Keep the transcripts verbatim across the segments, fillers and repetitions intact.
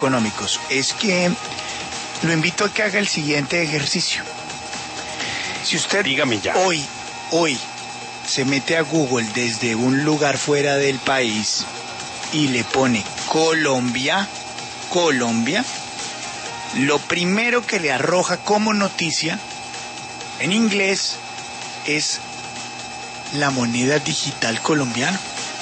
económicos, es que lo invito a que haga el siguiente ejercicio. Si usted Dígame ya. hoy, hoy se mete a Google desde un lugar fuera del país y le pone Colombia, Colombia, lo primero que le arroja como noticia en inglés es la moneda digital colombiana.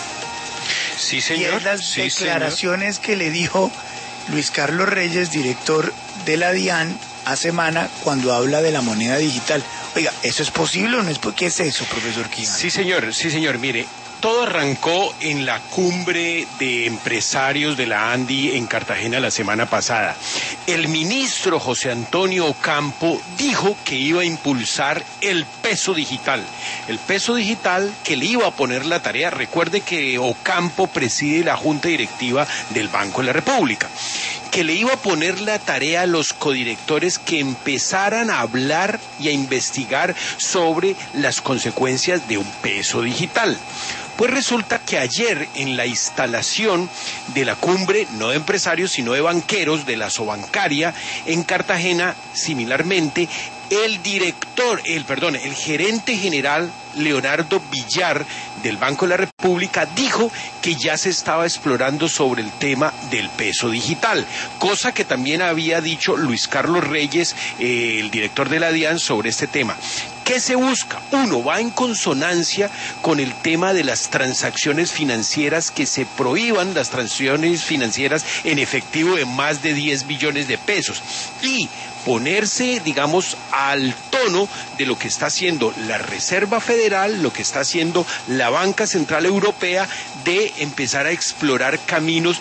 Sí, señor. Y es las sí, declaraciones señor. que le dijo Luis Carlos Reyes, director de la DIAN, a semana, cuando habla de la moneda digital. Oiga, ¿eso es posible o no es? ¿Qué es eso, profesor Quijano? Sí, señor, sí, señor. Mire, todo arrancó en la cumbre de empresarios de la ANDI en Cartagena la semana pasada. El ministro José Antonio Ocampo dijo que iba a impulsar el peso digital. El peso digital que le iba a poner la tarea. Recuerde que Ocampo preside la Junta Directiva del Banco de la República. Que le iba a poner la tarea a los codirectores que empezaran a hablar y a investigar sobre las consecuencias de un peso digital. Pues resulta que ayer en la instalación de la cumbre, no de empresarios, sino de banqueros de la Sobancaria, en Cartagena, similarmente, el director, el perdón, el gerente general Leonardo Villar del Banco de la República dijo que ya se estaba explorando sobre el tema del peso digital, cosa que también había dicho Luis Carlos Reyes, eh, el director de la DIAN, sobre este tema. ¿Qué se busca? Uno, va en consonancia con el tema de las transacciones financieras, que se prohíban las transacciones financieras en efectivo de más de diez billones de pesos y ponerse, digamos, al tono de lo que está haciendo la Reserva Federal, lo que está haciendo la Banca Central Europea, de empezar a explorar caminos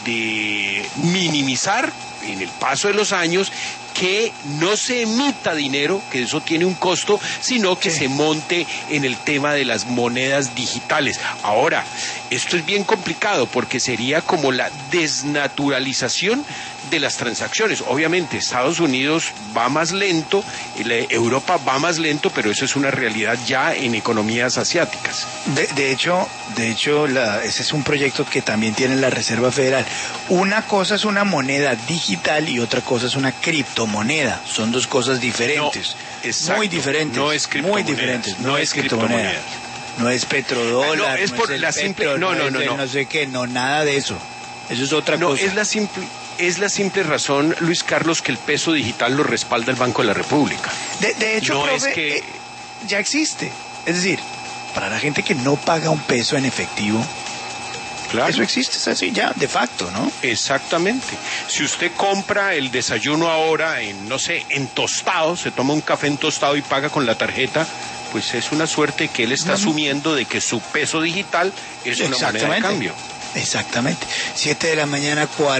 de minimizar en el paso de los años que no se emita dinero, que eso tiene un costo, sino que sí. se monte en el tema de las monedas digitales. Ahora, esto es bien complicado porque sería como la desnaturalización de las transacciones. Obviamente Estados Unidos va más lento, Europa va más lento, pero eso es una realidad ya en economías asiáticas. De, de hecho, de hecho la, ese es un proyecto que también tiene la Reserva Federal. Una cosa es una moneda digital y otra cosa es una criptomoneda. Son dos cosas diferentes. No, exacto, muy diferentes. No es muy diferentes. No, no es criptomoneda. criptomoneda. No es petrodólar. Ah, no, es por no es la simple. Petro, no, no, no, no, no, no. No sé qué, no, nada de eso. Eso es otra no, cosa. No, es la simple. Es la simple razón, Luis Carlos, que el peso digital lo respalda el Banco de la República. De, de hecho, no profe, es que... eh, ya existe. Es decir, para la gente que no paga un peso en efectivo, claro. Eso existe, es así ya, de facto, ¿no? Exactamente. Si usted compra el desayuno ahora en, no sé, en tostado, se toma un café en tostado y paga con la tarjeta, pues es una suerte que él está no. asumiendo de que su peso digital es una moneda de cambio. Exactamente. Siete de la mañana, cuarenta.